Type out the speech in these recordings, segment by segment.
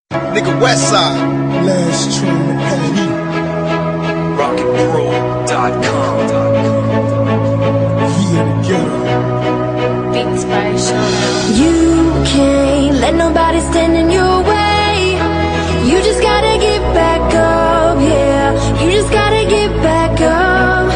Nigga Westside. Last train to Paris. RocketPro.com. Via the ghetto. Beats by Showdown. You can't let nobody stand in your way. You just gotta get back up, yeah. You just gotta get back up,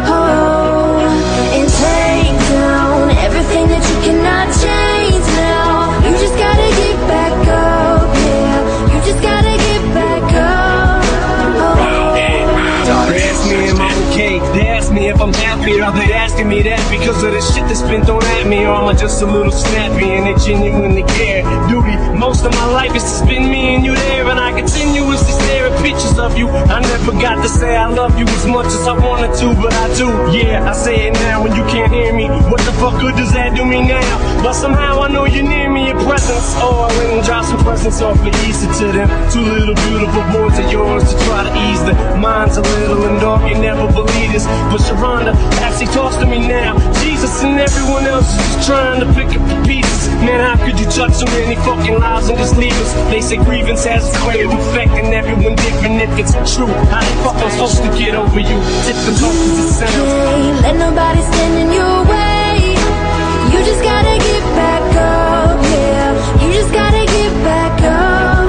oh, and take down everything that you cannot change now. You just gotta get back up, yeah. You just gotta get back up, oh. They ask me am I okay, they ask me if I'm happy. Are they asking me that because of the shit that's been thrown at me? Or am I just a little snappy and they genuinely care? Duty, most of my life is to spend me and you there, and I continuously stare at pictures of you. I never got to say I love you as much as I wanted to, but I do. Yeah, I say it now when you can't hear me. What the fuck good does that do me now? But somehow I know you're near me, your presence. Oh, I went and dropped some presents off for Easter to them. Two little beautiful boys of yours to try to ease the minds a little and dark. You never believe this, but Sharonda actually talks to me now. Jesus and everyone else is just trying to pick up the pieces. Man, how could you touch so many fucking lives and just leave us? They say grievance has a way of affecting everyone different. If it's true, how the fuck I'm supposed to get over you? Difficult as it sounds. Can't let nobody stand in your way. You just gotta get back up, yeah. You just gotta get back up,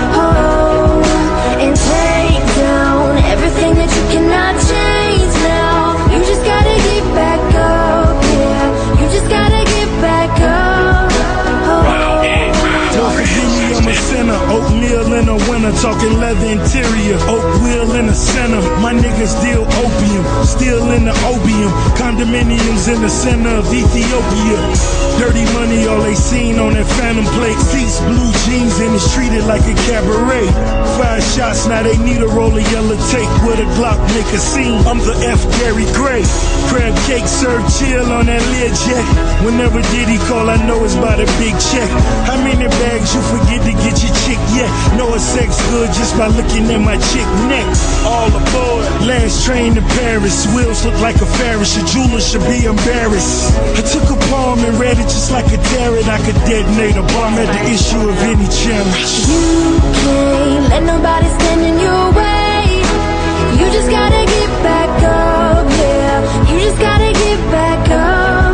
oh, and take down everything that you cannot change now. You just gotta get back up, yeah. You just gotta get back up, oh. Don't forgive me, I'm a sinner. Oatmeal in the winter, talking leather interior. Oak wheel in the center. My niggas deal opium, still in the opium. Condominiums in the center of Ethiopia. Dirty money, all they seen on that phantom plate. Seats, blue jeans, and it's treated like a cabaret. 5 shots, now they need a roll of yellow tape with a Glock make a scene. I'm the F. Gary Gray. Crab cake served chill on that Learjet. Whenever Diddy call, I know it's by the big check. How many bags you forget to get your chick yet? Know a sex good just by looking at my chick neck. All aboard, last train to Paris. Wheels look like a Ferris, your jeweler should be embarrassed. I took a poem and read it just like a terror. I could detonate a bomb at the issue of any challenge. You can't let nobody stand in your way. You just gotta get back up, yeah. You just gotta get back up,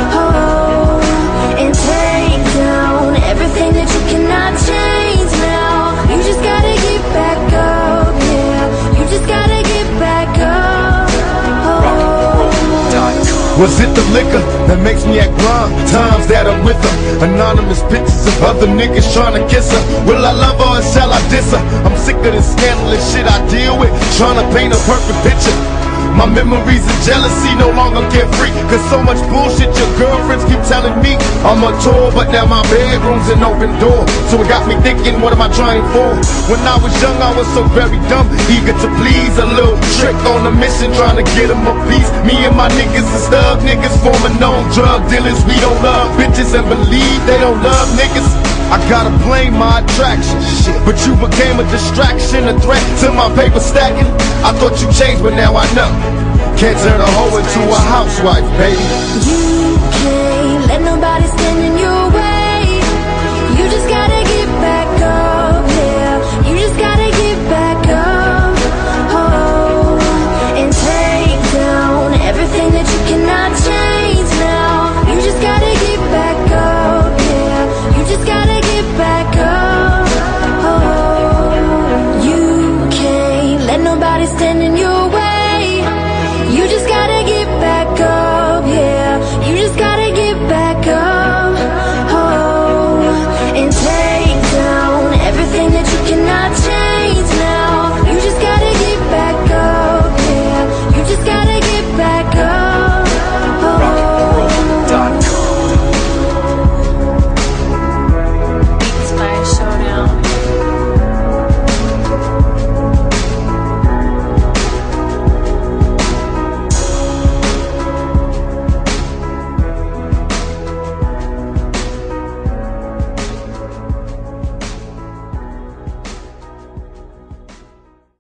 oh, and take down everything that you cannot change now. You just gotta get back up, yeah. You just gotta get back up, oh. Was it the liquor that makes me act blind? Times that I'm with her. Anonymous pictures of other niggas trying to kiss her. Will I love her or shall I diss her? I'm sick of this scandalous shit I deal with, trying to paint a perfect picture. My memories of jealousy no longer carefree, cause so much bullshit your girlfriends keep telling me. I'm a tour, but now my bedroom's an open door. So it got me thinking, what am I trying for? When I was young, I was so very dumb, eager to please. A little trick on a mission, trying to get them a piece. Me and my niggas is thug niggas, forming known drug dealers. We don't love bitches and believe they don't love niggas. I gotta blame my attraction, but you became a distraction, a threat to my paper stacking. I thought you changed, but now I know. Can't turn a hoe into a housewife, baby. You can't let nobody stand in